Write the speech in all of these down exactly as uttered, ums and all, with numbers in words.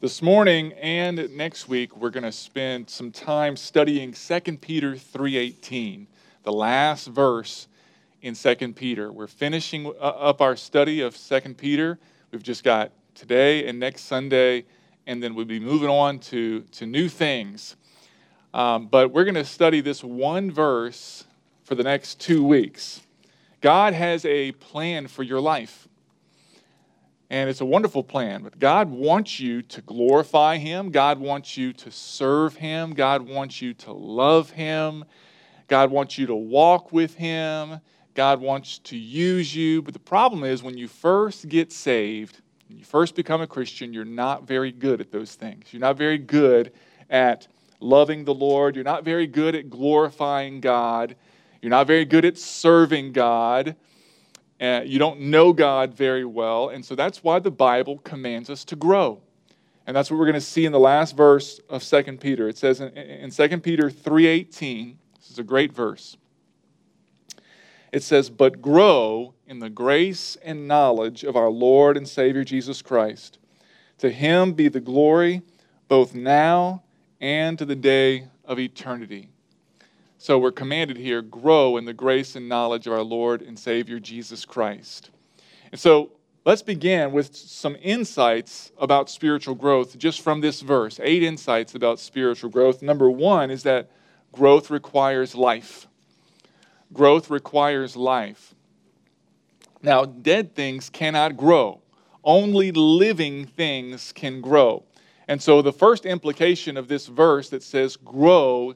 This morning and next week, we're going to spend some time studying Second Peter three eighteen, the last verse in Second Peter. We're finishing up our study of Second Peter. We've just got today and next Sunday, and then we'll be moving on to, to new things. Um, but we're going to study this one verse for the next two weeks. God has a plan for your life. And it's a wonderful plan, but God wants you to glorify Him. God wants you to serve Him. God wants you to love Him. God wants you to walk with Him. God wants to use you. But the problem is when you first get saved, when you first become a Christian, you're not very good at those things. You're not very good at loving the Lord. You're not very good at glorifying God. You're not very good at serving God. Uh, you don't know God very well, and so that's why the Bible commands us to grow. And that's what we're going to see in the last verse of Second Peter. It says in, in Second Peter three eighteen, this is a great verse. It says, "But grow in the grace and knowledge of our Lord and Savior Jesus Christ. To Him be the glory both now and to the day of eternity." So we're commanded here, grow in the grace and knowledge of our Lord and Savior Jesus Christ. And so let's begin with some insights about spiritual growth just from this verse. Eight insights about spiritual growth. Number one is that growth requires life. Growth requires life. Now, dead things cannot grow. Only living things can grow. And so the first implication of this verse that says grow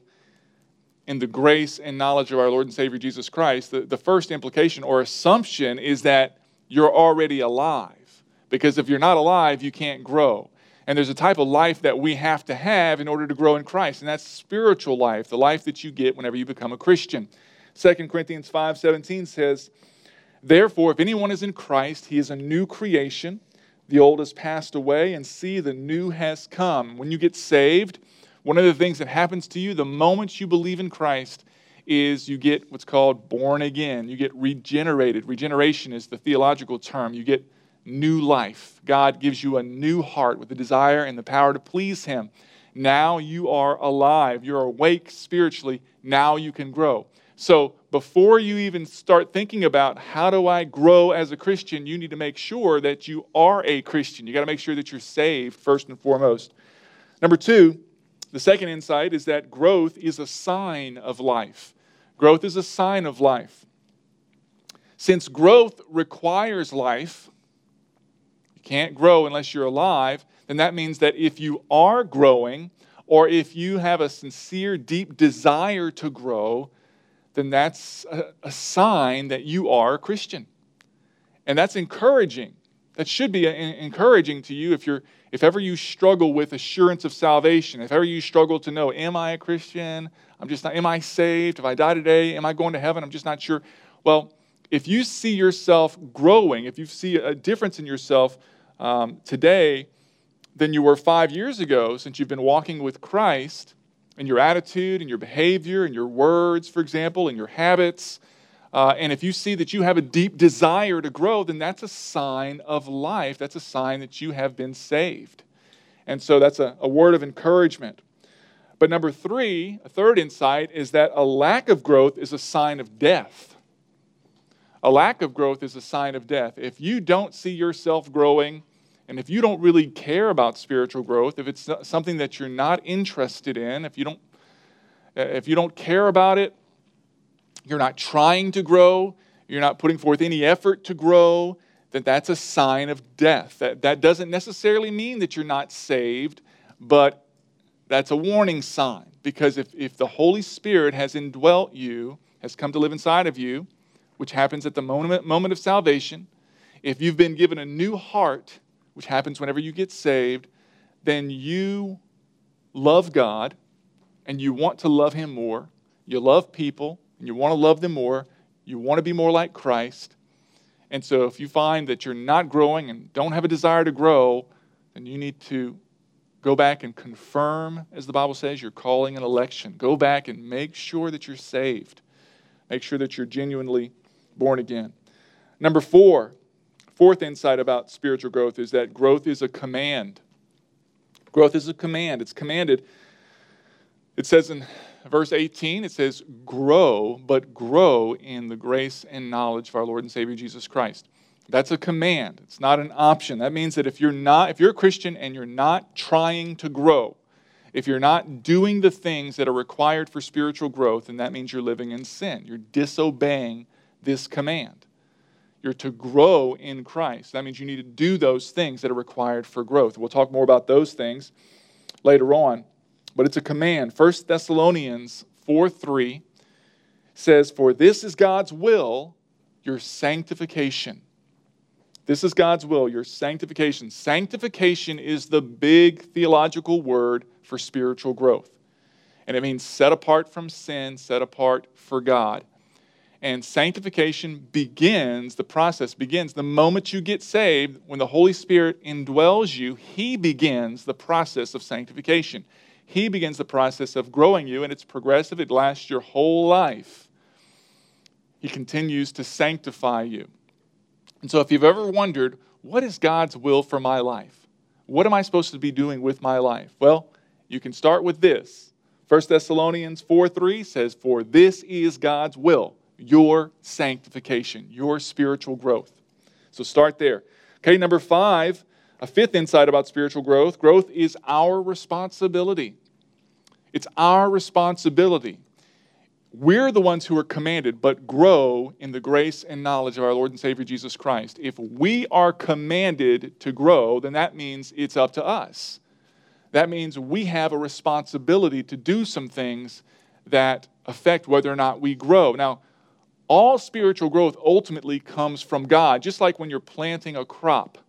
in the grace and knowledge of our Lord and Savior Jesus Christ, the, the first implication or assumption is that you're already alive. Because if you're not alive, you can't grow. And there's a type of life that we have to have in order to grow in Christ, and that's spiritual life, the life that you get whenever you become a Christian. Second Corinthians five seventeen says, "Therefore, if anyone is in Christ, he is a new creation. The old has passed away, and see, the new has come." When you get saved, one of the things that happens to you the moment you believe in Christ is you get what's called born again. You get regenerated. Regeneration is the theological term. You get new life. God gives you a new heart with the desire and the power to please Him. Now you are alive. You're awake spiritually. Now you can grow. So before you even start thinking about how do I grow as a Christian, you need to make sure that you are a Christian. You got to make sure that you're saved first and foremost. Number two, the second insight is that growth is a sign of life. Growth is a sign of life. Since growth requires life, you can't grow unless you're alive, then that means that if you are growing, or if you have a sincere, deep desire to grow, then that's a, a sign that you are a Christian. And that's encouraging. That should be encouraging to you if you're If ever you struggle with assurance of salvation, if ever you struggle to know, am I a Christian? I'm just not, am I saved? If I die today, am I going to heaven? I'm just not sure. Well, if you see yourself growing, if you see a difference in yourself um, today than you were five years ago since you've been walking with Christ, in your attitude, in your behavior, in your words, for example, in your habits, Uh, and if you see that you have a deep desire to grow, then that's a sign of life. That's a sign that you have been saved. And so that's a, a word of encouragement. But number three, a third insight, is that a lack of growth is a sign of death. A lack of growth is a sign of death. If you don't see yourself growing, and if you don't really care about spiritual growth, if it's something that you're not interested in, if you don't, if you don't care about it, you're not trying to grow, you're not putting forth any effort to grow, then that's a sign of death. That, that doesn't necessarily mean that you're not saved, but that's a warning sign. Because if, if the Holy Spirit has indwelt you, has come to live inside of you, which happens at the moment, moment of salvation, if you've been given a new heart, which happens whenever you get saved, then you love God, and you want to love Him more. You love people, and you want to love them more. You want to be more like Christ. And so if you find that you're not growing and don't have a desire to grow, then you need to go back and confirm, as the Bible says, your calling and election. Go back and make sure that you're saved. Make sure that you're genuinely born again. Number four, fourth insight about spiritual growth is that growth is a command. Growth is a command. It's commanded. It says in verse eighteen, it says, grow, but grow in the grace and knowledge of our Lord and Savior Jesus Christ. That's a command. It's not an option. That means that if you're not, if you're a Christian and you're not trying to grow, if you're not doing the things that are required for spiritual growth, then that means you're living in sin. You're disobeying this command. You're to grow in Christ. That means you need to do those things that are required for growth. We'll talk more about those things later on. But it's a command. First Thessalonians four three says, for this is God's will, your sanctification. This is God's will, your sanctification. Sanctification is the big theological word for spiritual growth. And it means set apart from sin, set apart for God. And sanctification begins, the process begins the moment you get saved. When the Holy Spirit indwells you, He begins the process of sanctification. He begins the process of growing you, and it's progressive. It lasts your whole life. He continues to sanctify you. And so if you've ever wondered, what is God's will for my life? What am I supposed to be doing with my life? Well, you can start with this. First Thessalonians four three says, for this is God's will, your sanctification, your spiritual growth. So start there. Okay, number five, a fifth insight about spiritual growth. Growth is our responsibility. It's our responsibility. We're the ones who are commanded, but grow in the grace and knowledge of our Lord and Savior Jesus Christ. If we are commanded to grow, then that means it's up to us. That means we have a responsibility to do some things that affect whether or not we grow. Now, all spiritual growth ultimately comes from God, just like when you're planting a crop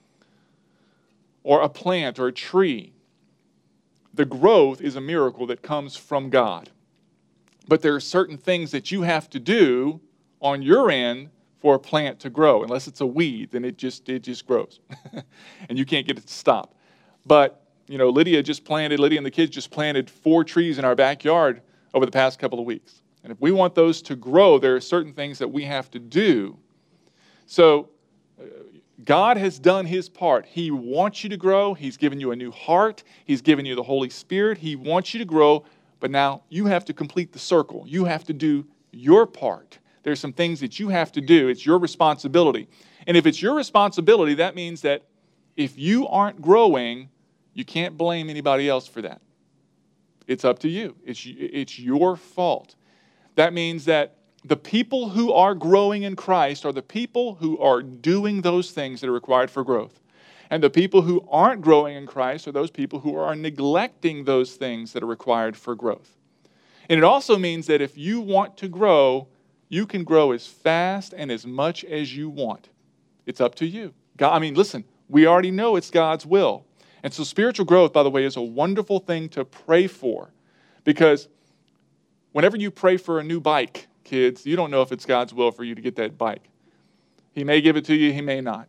or a plant or a tree. The growth is a miracle that comes from God. But there are certain things that you have to do on your end for a plant to grow. Unless it's a weed, then it just it just grows. And you can't get it to stop. But, you know, Lydia just planted, Lydia and the kids just planted four trees in our backyard over the past couple of weeks. And if we want those to grow, there are certain things that we have to do. So uh, God has done His part. He wants you to grow. He's given you a new heart. He's given you the Holy Spirit. He wants you to grow. But now you have to complete the circle. You have to do your part. There's some things that you have to do. It's your responsibility. And if it's your responsibility, that means that if you aren't growing, you can't blame anybody else for that. It's up to you. It's, it's your fault. That means that the people who are growing in Christ are the people who are doing those things that are required for growth. And the people who aren't growing in Christ are those people who are neglecting those things that are required for growth. And it also means that if you want to grow, you can grow as fast and as much as you want. It's up to you. God, I mean, listen, we already know it's God's will. And so spiritual growth, by the way, is a wonderful thing to pray for. Because whenever you pray for a new bike, kids, you don't know if it's God's will for you to get that bike. He may give it to you, He may not.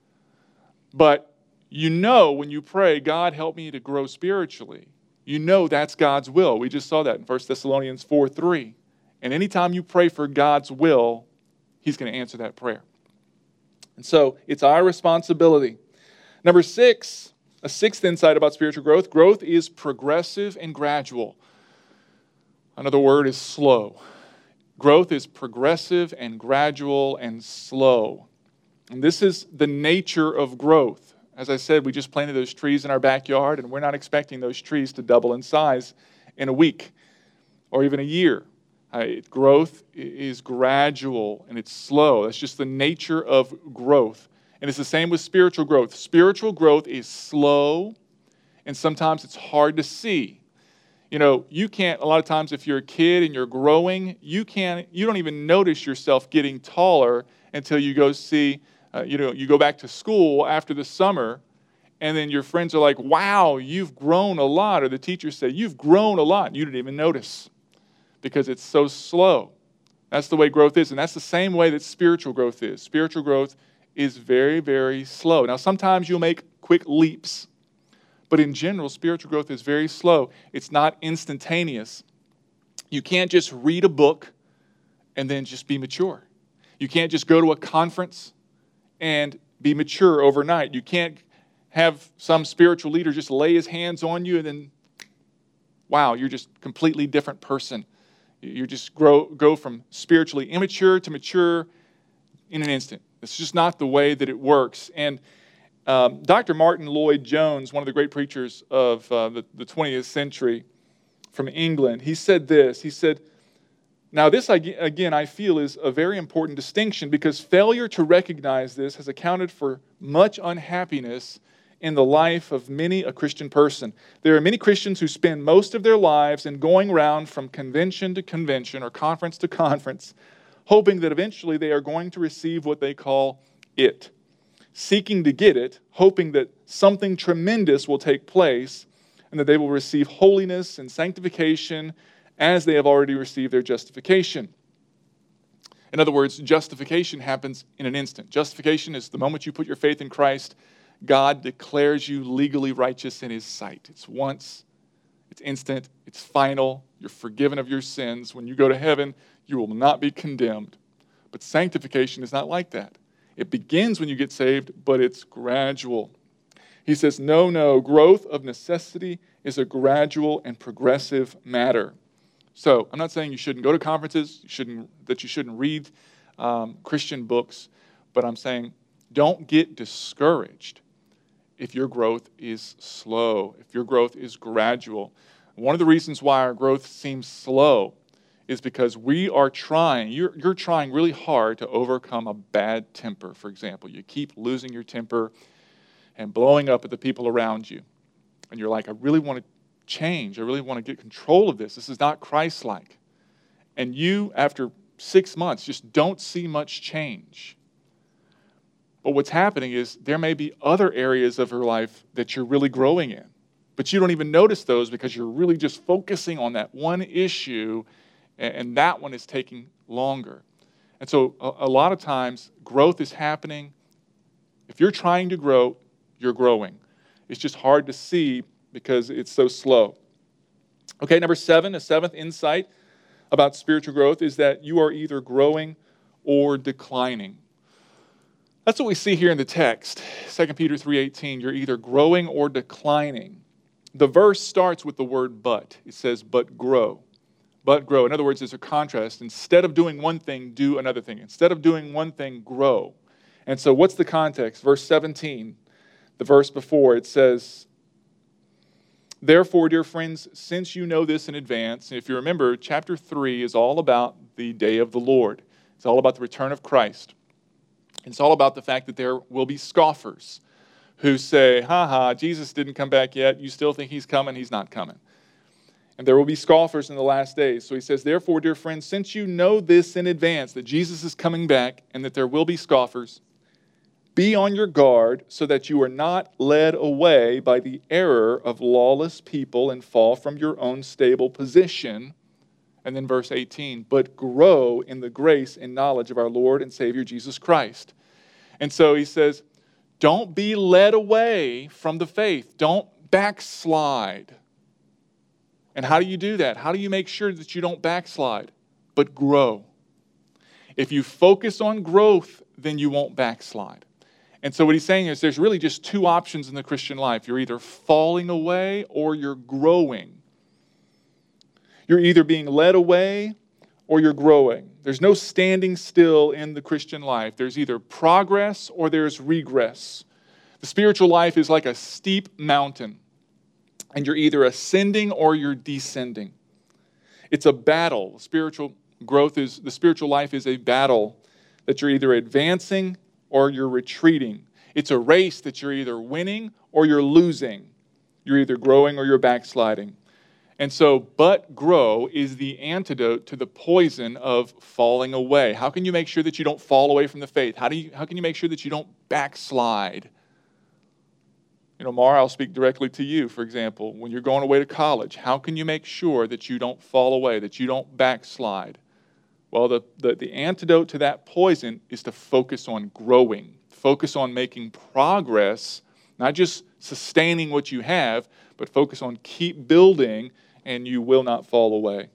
But you know when you pray, God, help me to grow spiritually. You know that's God's will. We just saw that in First Thessalonians four three. And anytime you pray for God's will, He's going to answer that prayer. And so it's our responsibility. Number six, a sixth insight about spiritual growth. Growth is progressive and gradual. Another word is slow. Growth is progressive and gradual and slow. And this is the nature of growth. As I said, we just planted those trees in our backyard, and we're not expecting those trees to double in size in a week or even a year. Uh, growth is gradual and it's slow. That's just the nature of growth. And it's the same with spiritual growth. Spiritual growth is slow, and sometimes it's hard to see. You know, you can't, a lot of times if you're a kid and you're growing, you can't, you don't even notice yourself getting taller until you go see, uh, you know, you go back to school after the summer, and then your friends are like, wow, you've grown a lot. Or the teachers say, you've grown a lot. And you didn't even notice because it's so slow. That's the way growth is. And that's the same way that spiritual growth is. Spiritual growth is very, very slow. Now, sometimes you'll make quick leaps. But in general, spiritual growth is very slow. It's not instantaneous. You can't just read a book and then just be mature. You can't just go to a conference and be mature overnight. You can't have some spiritual leader just lay his hands on you and then, wow, you're just a completely different person. You just grow, go from spiritually immature to mature in an instant. It's just not the way that it works. And um, Doctor Martin Lloyd-Jones, one of the great preachers of uh, the, the twentieth century from England, he said this. He said, now this, again, I feel is a very important distinction because failure to recognize this has accounted for much unhappiness in the life of many a Christian person. There are many Christians who spend most of their lives in going around from convention to convention or conference to conference, hoping that eventually they are going to receive what they call it, seeking to get it, hoping that something tremendous will take place and that they will receive holiness and sanctification as they have already received their justification. In other words, justification happens in an instant. Justification is the moment you put your faith in Christ, God declares you legally righteous in His sight. It's once, it's instant, it's final. You're forgiven of your sins. When you go to heaven, you will not be condemned. But sanctification is not like that. It begins when you get saved, but it's gradual. He says, no, no, growth of necessity is a gradual and progressive matter. So I'm not saying you shouldn't go to conferences, you shouldn't, that you shouldn't read um, Christian books, but I'm saying don't get discouraged if your growth is slow, if your growth is gradual. One of the reasons why our growth seems slow is because we are trying, you're, you're trying really hard to overcome a bad temper, for example. You keep losing your temper and blowing up at the people around you. And you're like, I really want to change. I really want to get control of this. This is not Christ-like. And you, after six months, just don't see much change. But what's happening is there may be other areas of your life that you're really growing in. But you don't even notice those because you're really just focusing on that one issue, and that one is taking longer. And so a, a lot of times, growth is happening. If you're trying to grow, you're growing. It's just hard to see because it's so slow. Okay, number seven, a seventh insight about spiritual growth is that you are either growing or declining. That's what we see here in the text, Second Peter three eighteen. You're either growing or declining. The verse starts with the word but. It says, but grow. But grow. In other words, there's a contrast. Instead of doing one thing, do another thing. Instead of doing one thing, grow. And so what's the context? Verse seventeen, the verse before, it says, therefore, dear friends, since you know this in advance, and if you remember, chapter three is all about the day of the Lord. It's all about the return of Christ. It's all about the fact that there will be scoffers who say, ha ha, Jesus didn't come back yet. You still think He's coming? He's not coming. And there will be scoffers in the last days. So he says, therefore, dear friends, since you know this in advance, that Jesus is coming back and that there will be scoffers, be on your guard so that you are not led away by the error of lawless people and fall from your own stable position. And then verse eighteen, but grow in the grace and knowledge of our Lord and Savior Jesus Christ. And so he says, don't be led away from the faith. Don't backslide. And how do you do that? How do you make sure that you don't backslide? But grow. If you focus on growth, then you won't backslide. And so what he's saying is there's really just two options in the Christian life. You're either falling away or you're growing. You're either being led away or you're growing. There's no standing still in the Christian life. There's either progress or there's regress. The spiritual life is like a steep mountain, and you're either ascending or you're descending. It's a battle. Spiritual growth is, the spiritual life is a battle that you're either advancing or you're retreating. It's a race that you're either winning or you're losing. You're either growing or you're backsliding. And so, but grow is the antidote to the poison of falling away. How can you make sure that you don't fall away from the faith? How do you, how can you make sure that you don't backslide? You know, Mara, I'll speak directly to you, for example. When you're going away to college, how can you make sure that you don't fall away, that you don't backslide? Well, the, the, the antidote to that poison is to focus on growing, focus on making progress, not just sustaining what you have, but focus on keep building, and you will not fall away.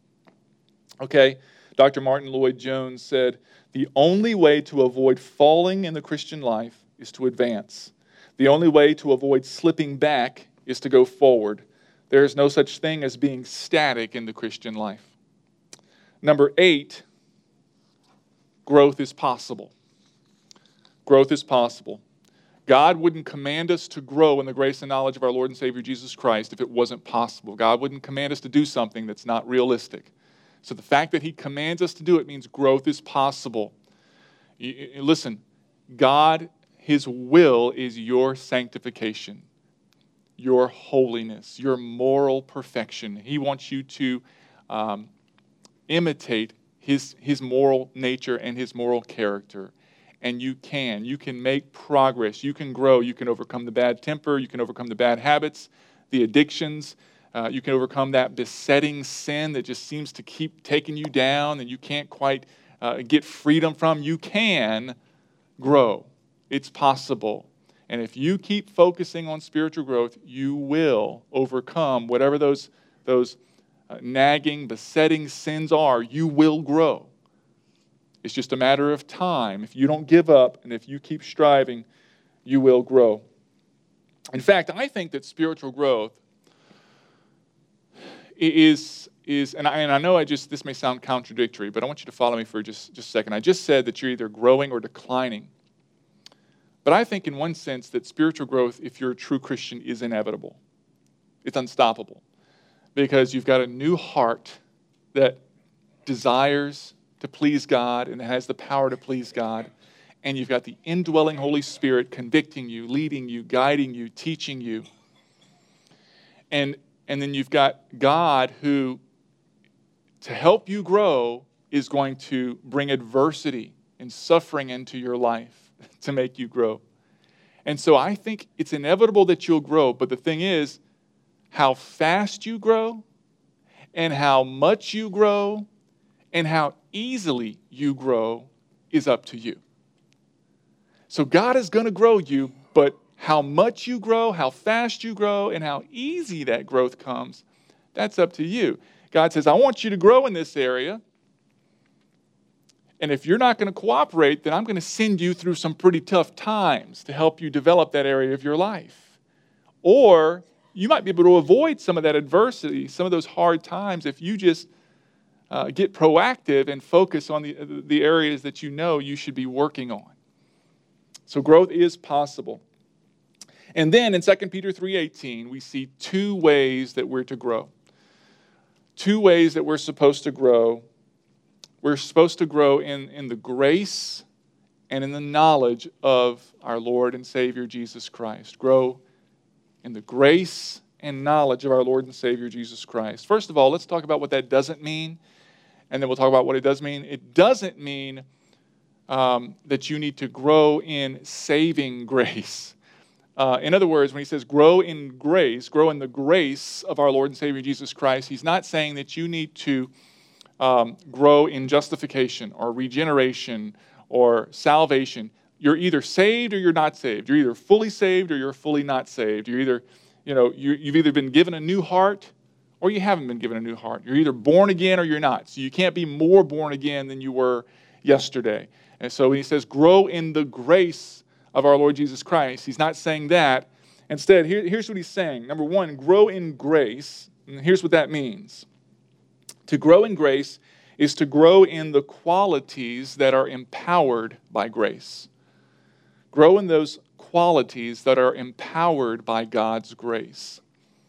Okay, Doctor Martin Lloyd-Jones said, the only way to avoid falling in the Christian life is to advance. The only way to avoid slipping back is to go forward. There is no such thing as being static in the Christian life. Number eight, growth is possible. Growth is possible. God wouldn't command us to grow in the grace and knowledge of our Lord and Savior Jesus Christ if it wasn't possible. God wouldn't command us to do something that's not realistic. So the fact that He commands us to do it means growth is possible. Listen, God, His will is your sanctification, your holiness, your moral perfection. He wants you to um, imitate His, His moral nature and His moral character. And you can. You can make progress. You can grow. You can overcome the bad temper. You can overcome the bad habits, the addictions. Uh, you can overcome that besetting sin that just seems to keep taking you down and you can't quite uh, get freedom from. You can grow. It's possible. And if you keep focusing on spiritual growth, you will overcome whatever those, those uh, nagging, besetting sins are. You will grow. It's just a matter of time. If you don't give up and if you keep striving, you will grow. In fact, I think that spiritual growth is, is and, I, and I know I just this may sound contradictory, but I want you to follow me for just, just a second. I just said that you're either growing or declining. But I think in one sense that spiritual growth, if you're a true Christian, is inevitable. It's unstoppable. Because you've got a new heart that desires to please God and has the power to please God. And you've got the indwelling Holy Spirit convicting you, leading you, guiding you, teaching you. And, and then you've got God who, to help you grow, is going to bring adversity and suffering into your life to make you grow. And so I think it's inevitable that you'll grow. But the thing is, how fast you grow and how much you grow and how easily you grow is up to you. So God is going to grow you, but how much you grow, how fast you grow, and how easy that growth comes, that's up to you. God says, I want you to grow in this area. And if you're not going to cooperate, then I'm going to send you through some pretty tough times to help you develop that area of your life. Or you might be able to avoid some of that adversity, some of those hard times if you just Uh, get proactive and focus on the, the areas that you know you should be working on. So growth is possible. And then in Second Peter three eighteen, we see two ways that we're to grow. Two ways that we're supposed to grow. We're supposed to grow in, in the grace and in the knowledge of our Lord and Savior Jesus Christ. Grow in the grace and knowledge of our Lord and Savior Jesus Christ. First of all, let's talk about what that doesn't mean. And then we'll talk about what it does mean. It doesn't mean um, that you need to grow in saving grace. Uh, in other words, when he says grow in grace, grow in the grace of our Lord and Savior Jesus Christ, he's not saying that you need to um, grow in justification or regeneration or salvation. You're either saved or you're not saved. You're either fully saved or you're fully not saved. You're either, you know, you, you've either been given a new heart or you haven't been given a new heart. You're either born again or you're not. So you can't be more born again than you were yesterday. And so when he says grow in the grace of our Lord Jesus Christ, he's not saying that. Instead, here, here's what he's saying. Number one, grow in grace. And here's what that means. To grow in grace is to grow in the qualities that are empowered by grace. Grow in those qualities that are empowered by God's grace.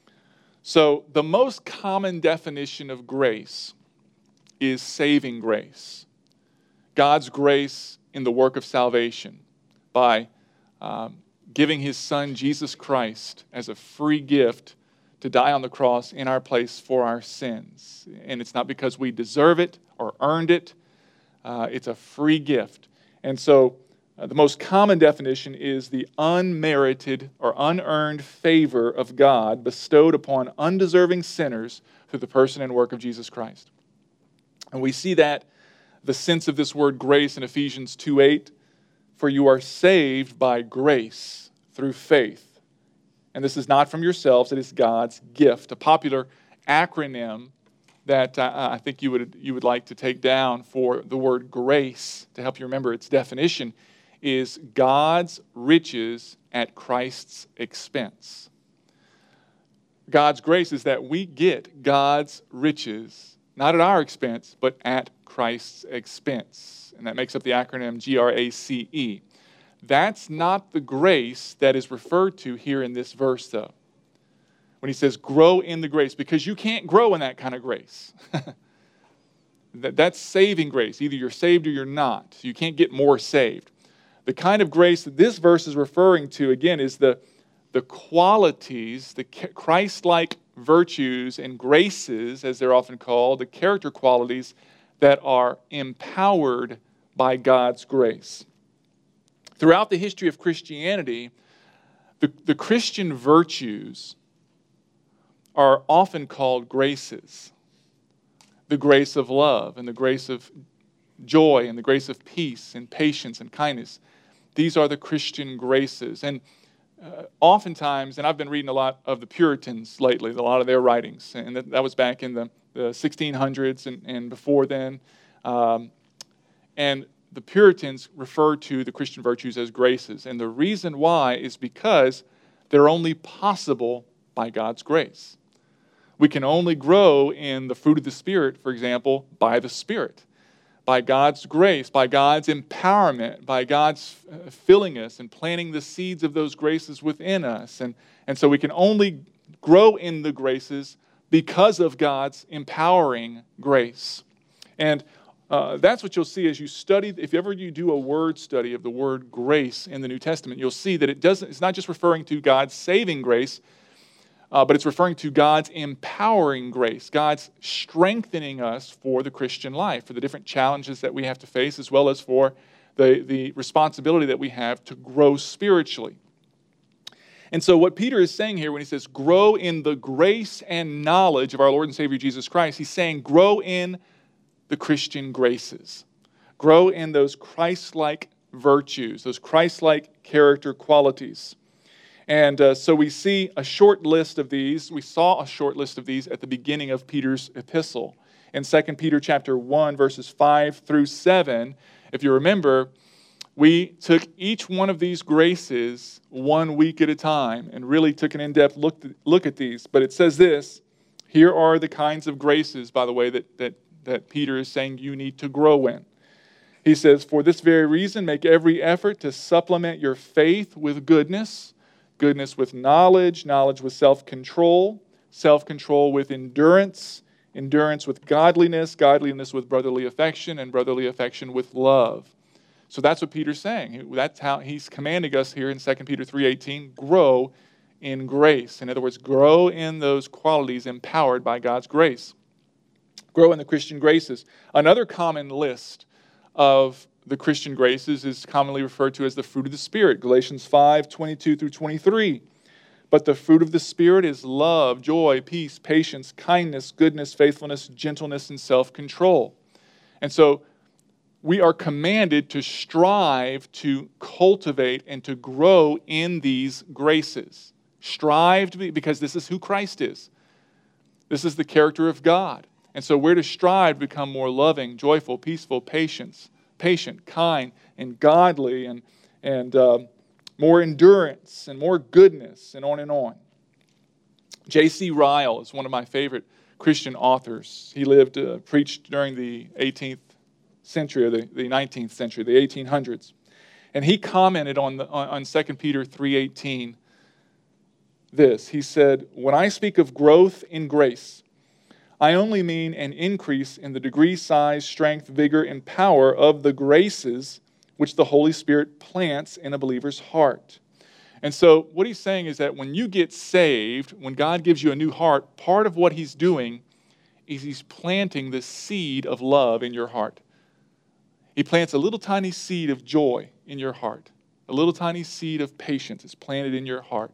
So the most common definition of grace is saving grace. God's grace in the work of salvation by um, giving his Son, Jesus Christ, as a free gift to die on the cross in our place for our sins. And it's not because we deserve it or earned it. Uh, it's a free gift. And so Uh, the most common definition is the unmerited or unearned favor of God bestowed upon undeserving sinners through the person and work of Jesus Christ. And we see that, the sense of this word grace in Ephesians two eight, for you are saved by grace through faith. And this is not from yourselves, it is God's gift. A popular acronym that uh, I think you would, you would like to take down for the word grace to help you remember its definition is God's riches at Christ's expense. God's grace is that we get God's riches, not at our expense, but at Christ's expense. And that makes up the acronym G R A C E. That's not the grace that is referred to here in this verse, though. When he says grow in the grace, because you can't grow in that kind of grace. that, that's saving grace. Either you're saved or you're not. You can't get more saved. The kind of grace that this verse is referring to, again, is the, the qualities, the Christ-like virtues and graces, as they're often called, the character qualities that are empowered by God's grace. Throughout the history of Christianity, the, the Christian virtues are often called graces. The grace of love and the grace of joy and the grace of peace and patience and kindness. These are the Christian graces. And uh, oftentimes, and I've been reading a lot of the Puritans lately, a lot of their writings, and that, that was back in the, the sixteen hundreds and, and before then. Um, and the Puritans refer to the Christian virtues as graces. And the reason why is because they're only possible by God's grace. We can only grow in the fruit of the Spirit, for example, by the Spirit. By God's grace, by God's empowerment, by God's filling us and planting the seeds of those graces within us. And, and so we can only grow in the graces because of God's empowering grace. And uh, that's what you'll see as you study. If ever you do a word study of the word grace in the New Testament, you'll see that it doesn't. It's not just referring to God's saving grace, Uh, but it's referring to God's empowering grace, God's strengthening us for the Christian life, for the different challenges that we have to face, as well as for the, the responsibility that we have to grow spiritually. And so what Peter is saying here when he says, grow in the grace and knowledge of our Lord and Savior Jesus Christ, he's saying, grow in the Christian graces. Grow in those Christ-like virtues, those Christ-like character qualities. And uh, so we see a short list of these. We saw a short list of these at the beginning of Peter's epistle. In Second Peter chapter one, verses five through seven, if you remember, we took each one of these graces one week at a time and really took an in-depth look, look at these. But it says this, here are the kinds of graces, by the way, that, that, that Peter is saying you need to grow in. He says, for this very reason, make every effort to supplement your faith with goodness, goodness with knowledge, knowledge with self-control, self-control with endurance, endurance with godliness, godliness with brotherly affection, and brotherly affection with love. So that's what Peter's saying. That's how he's commanding us here in Second Peter three eighteen, grow in grace. In other words, grow in those qualities empowered by God's grace. Grow in the Christian graces. Another common list of the Christian graces is commonly referred to as the fruit of the Spirit, Galatians five, twenty-two through twenty-three. But the fruit of the Spirit is love, joy, peace, patience, kindness, goodness, faithfulness, gentleness, and self-control. And so we are commanded to strive to cultivate and to grow in these graces. Strive to be, because this is who Christ is. This is the character of God. And so we're to strive to become more loving, joyful, peaceful, patience, patient, kind, and godly, and, and uh, more endurance, and more goodness, and on and on. J C Ryle is one of my favorite Christian authors. He lived, uh, preached during the eighteenth century, or the, the nineteenth century, the eighteen hundreds. And he commented on, the, on, on Second Peter three eighteen this. He said, when I speak of growth in grace, I only mean an increase in the degree, size, strength, vigor, and power of the graces which the Holy Spirit plants in a believer's heart. And so what he's saying is that when you get saved, when God gives you a new heart, part of what he's doing is he's planting the seed of love in your heart. He plants a little tiny seed of joy in your heart. A little tiny seed of patience is planted in your heart.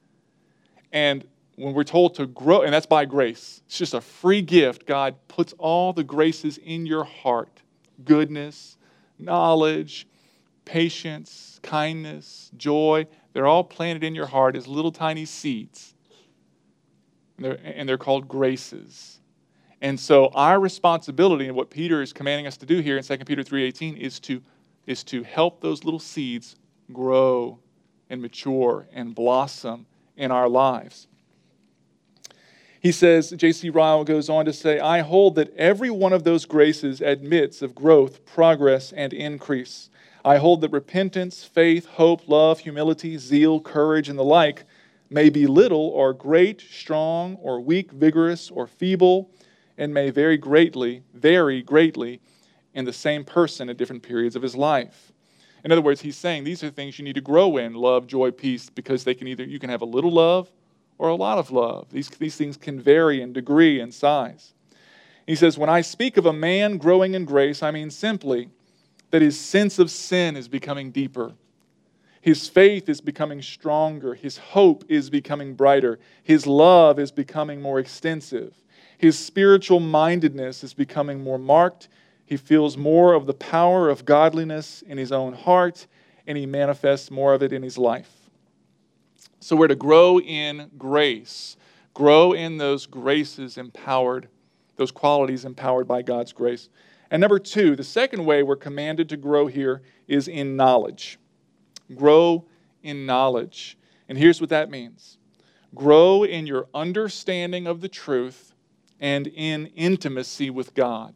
And when we're told to grow, and that's by grace, it's just a free gift. God puts all the graces in your heart. Goodness, knowledge, patience, kindness, joy. They're all planted in your heart as little tiny seeds. And they're, and they're called graces. And so our responsibility, and what Peter is commanding us to do here in Second Peter three eighteen, is to, is to help those little seeds grow and mature and blossom in our lives. He says, J C Ryle goes on to say, I hold that every one of those graces admits of growth, progress, and increase. I hold that repentance, faith, hope, love, humility, zeal, courage, and the like may be little or great, strong or weak, vigorous or feeble, and may vary greatly, vary greatly in the same person at different periods of his life. In other words, he's saying these are things you need to grow in, love, joy, peace, because they can either, you can have a little love or a lot of love. These, these things can vary in degree and size. He says, when I speak of a man growing in grace, I mean simply that his sense of sin is becoming deeper. His faith is becoming stronger. His hope is becoming brighter. His love is becoming more extensive. His spiritual mindedness is becoming more marked. He feels more of the power of godliness in his own heart, and he manifests more of it in his life. So we're to grow in grace, grow in those graces empowered, those qualities empowered by God's grace. And number two, the second way we're commanded to grow here is in knowledge. Grow in knowledge. And here's what that means. Grow in your understanding of the truth and in intimacy with God.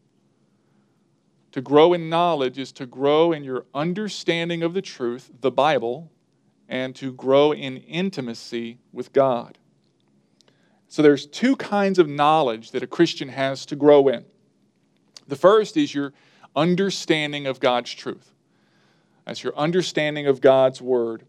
To grow in knowledge is to grow in your understanding of the truth, the Bible, and to grow in intimacy with God. So there's two kinds of knowledge that a Christian has to grow in. The first is your understanding of God's truth. That's your understanding of God's Word.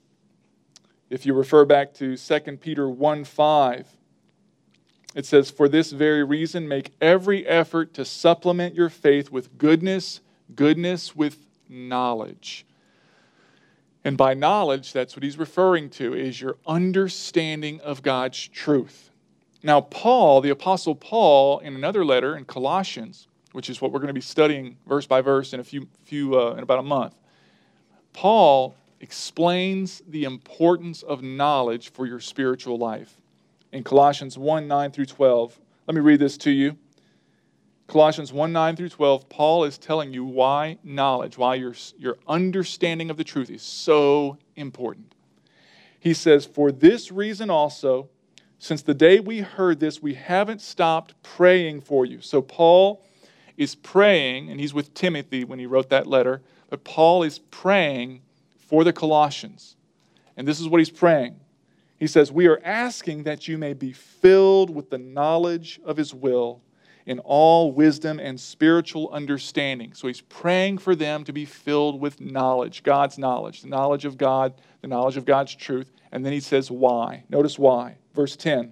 If you refer back to Second Peter one five, it says, for this very reason, make every effort to supplement your faith with goodness, goodness with knowledge. And by knowledge, that's what he's referring to, is your understanding of God's truth. Now, Paul, the Apostle Paul, in another letter in Colossians, which is what we're going to be studying verse by verse in a few, few uh, in about a month, Paul explains the importance of knowledge for your spiritual life. In Colossians one nine through twelve, let me read this to you. Colossians one nine through twelve, Paul is telling you why knowledge, why your, your understanding of the truth is so important. He says, for this reason also, since the day we heard this, we haven't stopped praying for you. So Paul is praying, and he's with Timothy when he wrote that letter, but Paul is praying for the Colossians. And this is what he's praying. He says, we are asking that you may be filled with the knowledge of his will in all wisdom and spiritual understanding. So he's praying for them to be filled with knowledge, God's knowledge, the knowledge of God, the knowledge of God's truth. And then he says why. Notice why. Verse ten.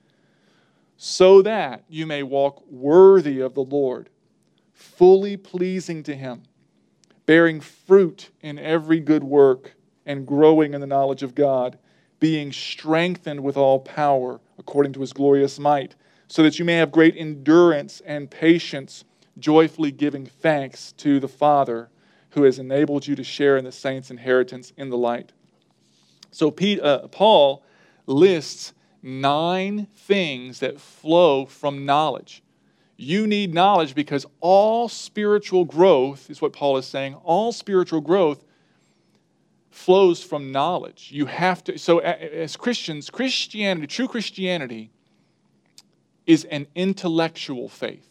So that you may walk worthy of the Lord, fully pleasing to him, bearing fruit in every good work and growing in the knowledge of God, being strengthened with all power according to his glorious might, so that you may have great endurance and patience, joyfully giving thanks to the Father who has enabled you to share in the saints' inheritance in the light. So Pete, uh, Paul lists nine things that flow from knowledge. You need knowledge because all spiritual growth, is what Paul is saying, all spiritual growth flows from knowledge. You have to, so as Christians, Christianity, true Christianity is an intellectual faith.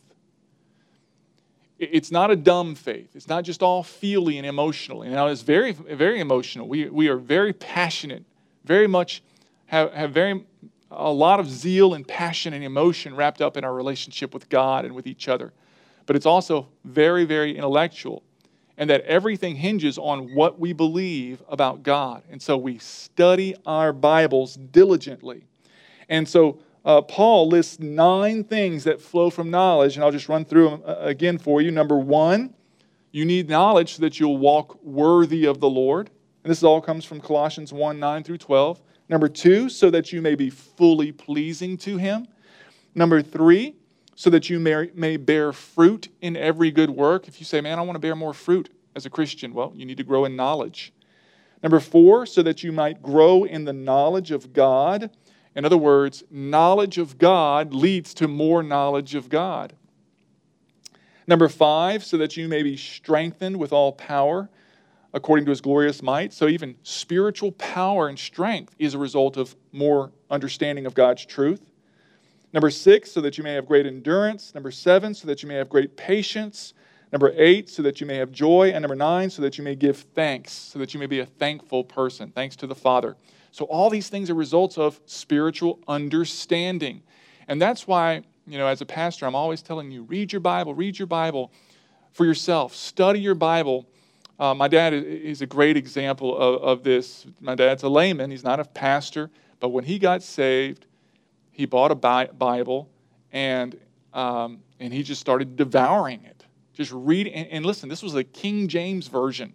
It's not a dumb faith. It's not just all feely and emotional. You know, it's very, very emotional. We, we are very passionate, very much have, have very, a lot of zeal and passion and emotion wrapped up in our relationship with God and with each other. But it's also very, very intellectual. And that everything hinges on what we believe about God. And so we study our Bibles diligently. And so uh, Paul lists nine things that flow from knowledge, and I'll just run through them again for you. Number one, you need knowledge so that you'll walk worthy of the Lord. And this all comes from Colossians one nine through twelve. Number two, so that you may be fully pleasing to him. Number three, so that you may, may bear fruit in every good work. If you say, man, I want to bear more fruit as a Christian, well, you need to grow in knowledge. Number four, so that you might grow in the knowledge of God. In other words, knowledge of God leads to more knowledge of God. Number five, so that you may be strengthened with all power according to his glorious might. So even spiritual power and strength is a result of more understanding of God's truth. Number six, so that you may have great endurance. Number seven, so that you may have great patience. Number eight, so that you may have joy. And number nine, so that you may give thanks, so that you may be a thankful person. Thanks to the Father. So all these things are results of spiritual understanding. And that's why, you know, as a pastor, I'm always telling you, read your Bible, read your Bible for yourself. Study your Bible. Uh, my dad is a great example of, of this. My dad's a layman. He's not a pastor. But when he got saved, he bought a Bible, and um, and he just started devouring it. Just reading. And, and listen, this was a King James version.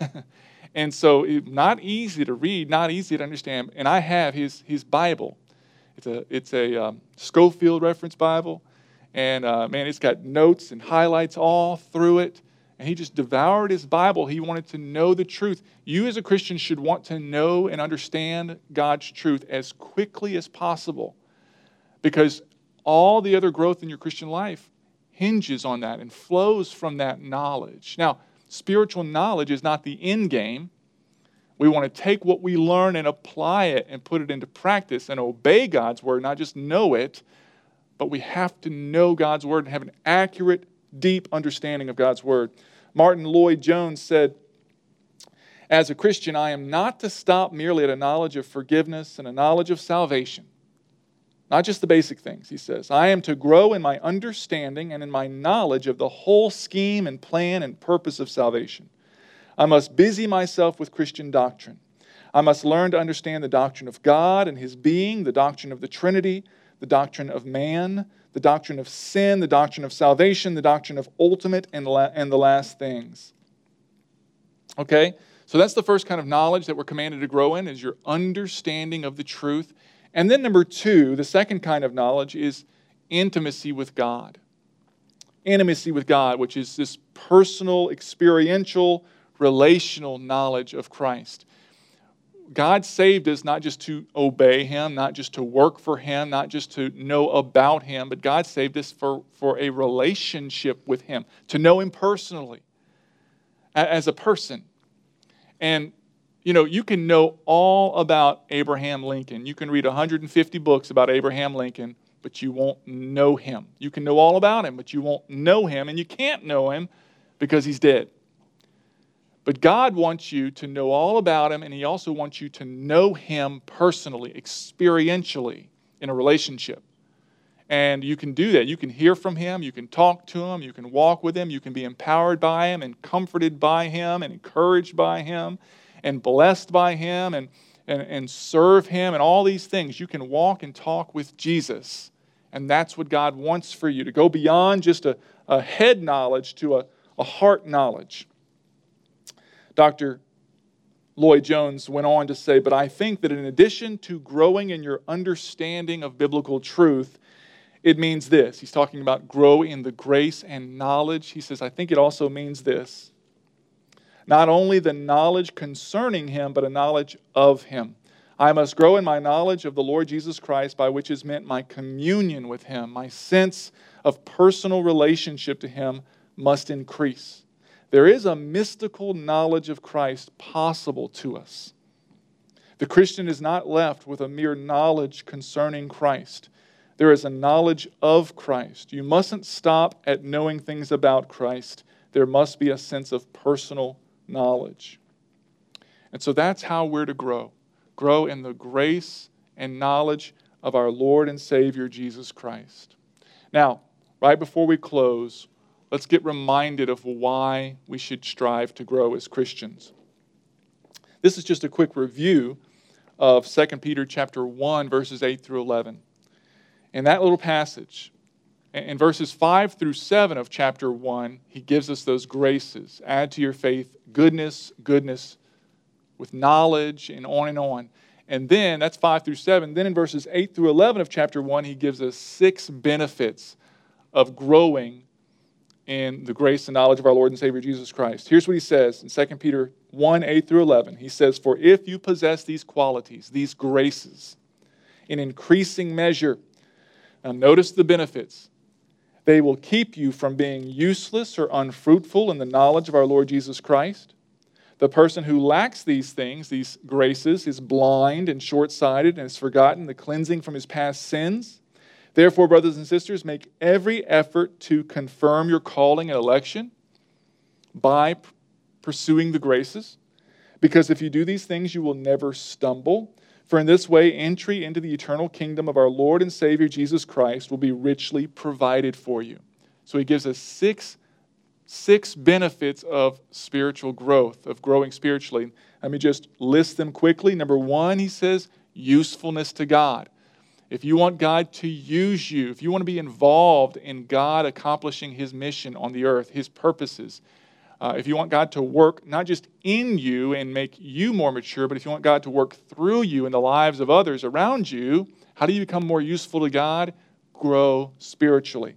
And so it, not easy to read, not easy to understand. And I have his his Bible. It's a it's a um, Schofield Reference Bible. And uh, man, it's got notes and highlights all through it. And he just devoured his Bible. He wanted to know the truth. You as a Christian should want to know and understand God's truth as quickly as possible, because all the other growth in your Christian life hinges on that and flows from that knowledge. Now, spiritual knowledge is not the end game. We want to take what we learn and apply it and put it into practice and obey God's word, not just know it, but we have to know God's word and have an accurate, deep understanding of God's word. Martin Lloyd-Jones said, "As a Christian, I am not to stop merely at a knowledge of forgiveness and a knowledge of salvation. Not just the basic things," he says. "I am to grow in my understanding and in my knowledge of the whole scheme and plan and purpose of salvation. I must busy myself with Christian doctrine. I must learn to understand the doctrine of God and His being, the doctrine of the Trinity, the doctrine of man, the doctrine of sin, the doctrine of salvation, the doctrine of ultimate and, la- and the last things." Okay? So that's the first kind of knowledge that we're commanded to grow in, is your understanding of the truth. And then number two, the second kind of knowledge is intimacy with God. Intimacy with God, which is this personal, experiential, relational knowledge of Christ. God saved us not just to obey Him, not just to work for Him, not just to know about Him, but God saved us for, for a relationship with Him, to know Him personally, as a person. And, you know, you can know all about Abraham Lincoln. You can read one hundred fifty books about Abraham Lincoln, but you won't know him. You can know all about him, but you won't know him, and you can't know him because he's dead. But God wants you to know all about him, and He also wants you to know Him personally, experientially, in a relationship. And you can do that. You can hear from Him, you can talk to Him, you can walk with Him, you can be empowered by Him and comforted by Him and encouraged by Him and blessed by Him and, and, and serve Him and all these things. You can walk and talk with Jesus. And that's what God wants for you, to go beyond just a, a head knowledge to a, a heart knowledge. Doctor Lloyd-Jones went on to say, "But I think that in addition to growing in your understanding of biblical truth, it means this." He's talking about grow in the grace and knowledge. He says, "I think it also means this. Not only the knowledge concerning Him, but a knowledge of Him. I must grow in my knowledge of the Lord Jesus Christ, by which is meant my communion with Him. My sense of personal relationship to Him must increase. There is a mystical knowledge of Christ possible to us. The Christian is not left with a mere knowledge concerning Christ. There is a knowledge of Christ. You mustn't stop at knowing things about Christ. There must be a sense of personal knowledge." And so that's how we're to grow. Grow in the grace and knowledge of our Lord and Savior, Jesus Christ. Now, right before we close, let's get reminded of why we should strive to grow as Christians. This is just a quick review of Second Peter chapter one, verses eight through eleven. In that little passage, in verses five through seven of chapter one, he gives us those graces. Add to your faith goodness, goodness, with knowledge, and on and on. And then, that's five through seven. Then in verses eight through eleven of chapter one, he gives us six benefits of growing in the grace and knowledge of our Lord and Savior Jesus Christ. Here's what he says in Second Peter one, eight through eleven. He says, "For if you possess these qualities, these graces, in increasing measure," now notice the benefits, They will keep you from being useless or unfruitful in the knowledge of our Lord Jesus Christ. The person who lacks these things, these graces, is blind and short-sighted and has forgotten the cleansing from his past sins. Therefore, brothers and sisters, make every effort to confirm your calling and election by p- pursuing the graces. Because if you do these things, you will never stumble. For in this way, entry into the eternal kingdom of our Lord and Savior Jesus Christ will be richly provided for you. So he gives us six, six benefits of spiritual growth, of growing spiritually. Let me just list them quickly. Number one, he says, usefulness to God. If you want God to use you, if you want to be involved in God accomplishing his mission on the earth, his purposes, Uh, if you want God to work not just in you and make you more mature, but if you want God to work through you in the lives of others around you, how do you become more useful to God? Grow spiritually.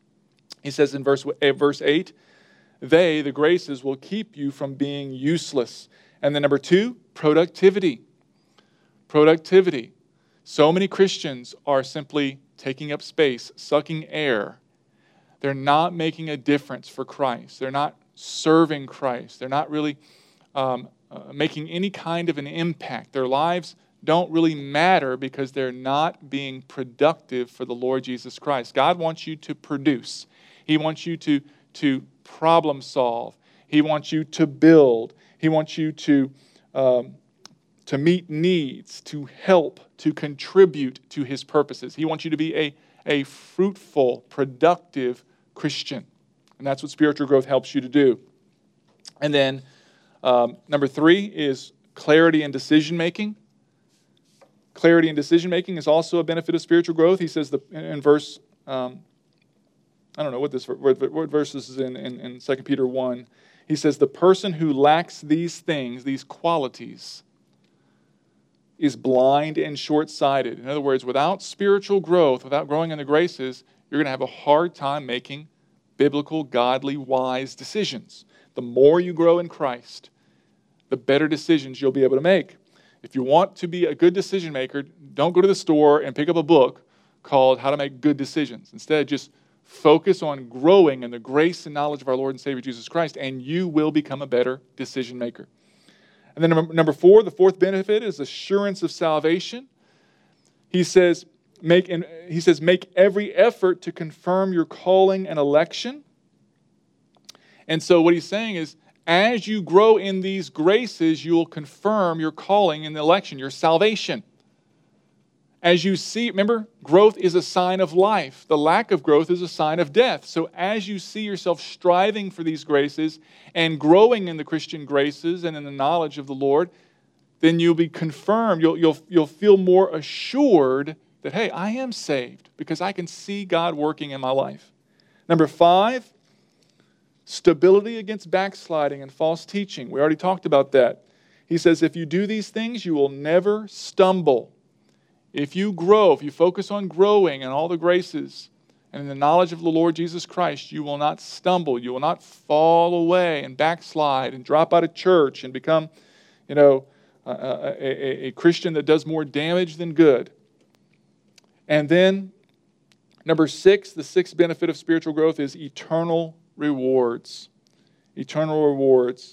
He says in verse, uh, verse eight, they, the graces, will keep you from being useless. And then number two, productivity. Productivity. So many Christians are simply taking up space, sucking air. They're not making a difference for Christ. They're not serving Christ. They're not really um, uh, making any kind of an impact. Their lives don't really matter because they're not being productive for the Lord Jesus Christ. God wants you to produce. He wants you to, to problem solve. He wants you to build. He wants you to, um, to meet needs, to help, to contribute to his purposes. He wants you to be a, a fruitful, productive Christian. And that's what spiritual growth helps you to do. And then um, number three is clarity in decision making. Clarity in decision making is also a benefit of spiritual growth. He says the, in verse, um, I don't know what this what, what verse this is in, in, in Second Peter one. He says the person who lacks these things, these qualities, is blind and short-sighted. In other words, without spiritual growth, without growing in the graces, you're going to have a hard time making biblical, godly, wise decisions. The more you grow in Christ, the better decisions you'll be able to make. If you want to be a good decision maker, don't go to the store and pick up a book called How to Make Good Decisions. Instead, just focus on growing in the grace and knowledge of our Lord and Savior Jesus Christ, and you will become a better decision maker. And then number, number four, the fourth benefit is assurance of salvation. He says, Make, and he says, make every effort to confirm your calling and election. And so what he's saying is, as you grow in these graces, you will confirm your calling and election, your salvation. As you see, remember, growth is a sign of life. The lack of growth is a sign of death. So as you see yourself striving for these graces and growing in the Christian graces and in the knowledge of the Lord, then you'll be confirmed. You'll, you'll, you'll feel more assured that, hey, I am saved because I can see God working in my life. Number five, stability against backsliding and false teaching. We already talked about that. He says, if you do these things, you will never stumble. If you grow, if you focus on growing in all the graces and in the knowledge of the Lord Jesus Christ, you will not stumble. You will not fall away and backslide and drop out of church and become, you know, a, a, a Christian that does more damage than good. And then, number six, the sixth benefit of spiritual growth is eternal rewards. Eternal rewards.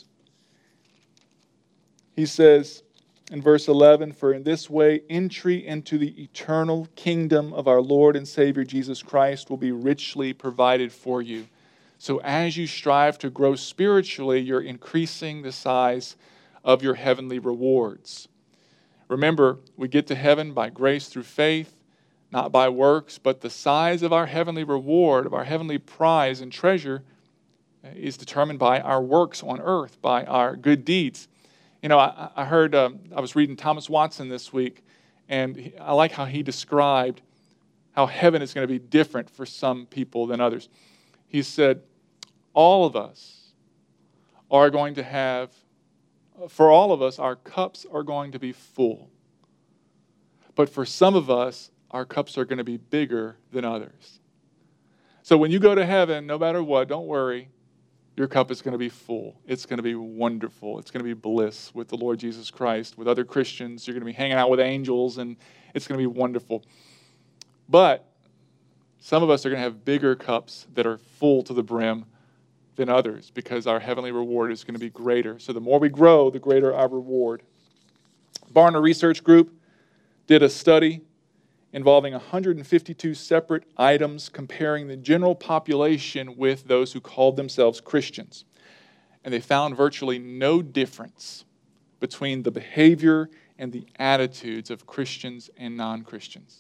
He says in verse eleven, for in this way entry into the eternal kingdom of our Lord and Savior Jesus Christ will be richly provided for you. So as you strive to grow spiritually, you're increasing the size of your heavenly rewards. Remember, we get to heaven by grace through faith, not by works, but the size of our heavenly reward, of our heavenly prize and treasure, is determined by our works on earth, by our good deeds. You know, I, I heard, um, I was reading Thomas Watson this week, and he, I like how he described how heaven is going to be different for some people than others. He said, all of us are going to have, for all of us, our cups are going to be full. But for some of us, our cups are going to be bigger than others. So when you go to heaven, no matter what, don't worry. Your cup is going to be full. It's going to be wonderful. It's going to be bliss with the Lord Jesus Christ, with other Christians. You're going to be hanging out with angels, and it's going to be wonderful. But Some of us are going to have bigger cups that are full to the brim than others because our heavenly reward is going to be greater. So the more we grow, the greater our reward. Barna Research Group did a study involving one hundred fifty-two separate items comparing the general population with those who called themselves Christians. And they found virtually no difference between the behavior and the attitudes of Christians and non-Christians.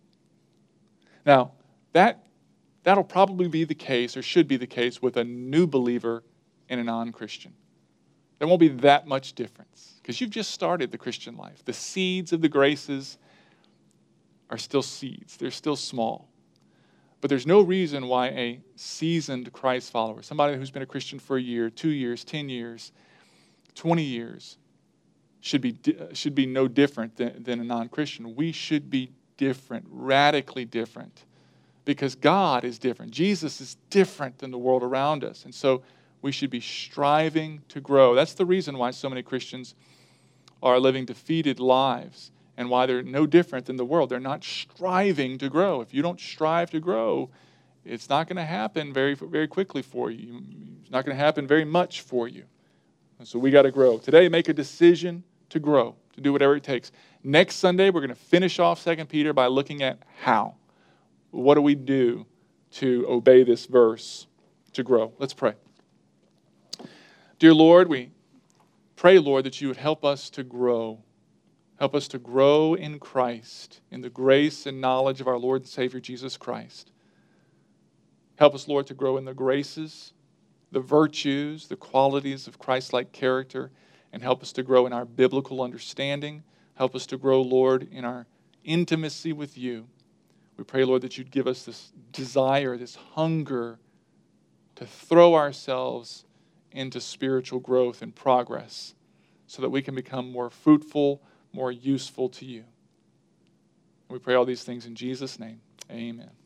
Now, that, that'll probably be the case, or should be the case, with a new believer and a non-Christian. There won't be that much difference because you've just started the Christian life. The seeds of the graces are still seeds. They're still small. But there's no reason why a seasoned Christ follower, somebody who's been a Christian for a year, two years, ten years, twenty years, should be, should be no different than, than a non-Christian. We should be different, radically different, because God is different. Jesus is different than the world around us. And so we should be striving to grow. That's the reason why so many Christians are living defeated lives and why they're no different than the world. They're not striving to grow. If you don't strive to grow, it's not going to happen very, very quickly for you. It's not going to happen very much for you. And so we got to grow. Today, make a decision to grow, to do whatever it takes. Next Sunday, we're going to finish off Second Peter by looking at how. What do we do to obey this verse to grow? Let's pray. Dear Lord, we pray, Lord, that you would help us to grow. Help us to grow in Christ, in the grace and knowledge of our Lord and Savior, Jesus Christ. Help us, Lord, to grow in the graces, the virtues, the qualities of Christ-like character, and help us to grow in our biblical understanding. Help us to grow, Lord, in our intimacy with you. We pray, Lord, that you'd give us this desire, this hunger to throw ourselves into spiritual growth and progress so that we can become more fruitful, more useful to you. We pray all these things in Jesus' name. Amen.